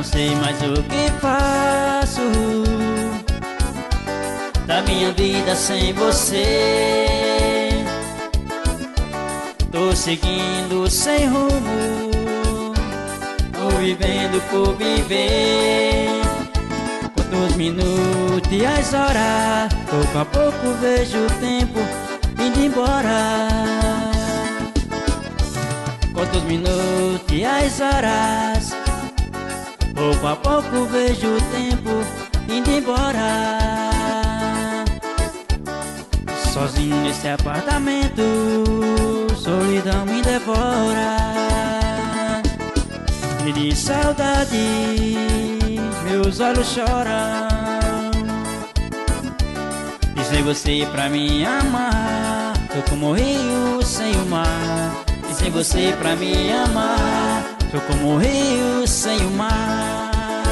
sei mais o que faço da minha vida sem você. Tô seguindo sem rumo, tô vivendo por viver. Quantos minutos e as horas, pouco a pouco vejo o tempo indo embora. Quantos minutos e as horas, pouco a pouco vejo o tempo indo embora. Sozinho nesse apartamento, solidão me devora. E de saudade, meus olhos choram. E sem você pra me amar, tô como o rio sem o mar. E sem você pra me amar, tô como o rio sem o mar.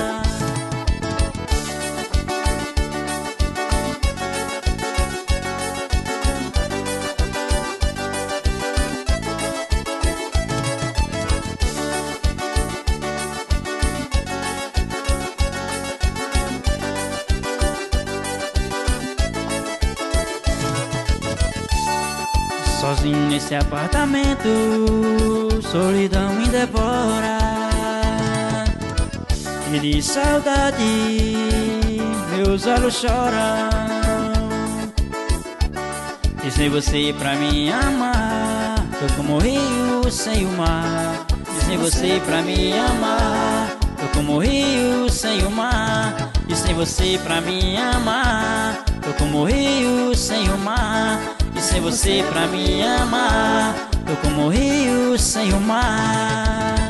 Sozinho nesse apartamento, solidão me devora. E de saudade, meus olhos choram. E sem você pra me amar, tô como o rio sem o mar. E sem você pra me amar, tô como o rio sem o mar. E sem você pra me amar, tô como o rio sem o mar. E sem você pra me amar, tô como o rio sem o mar.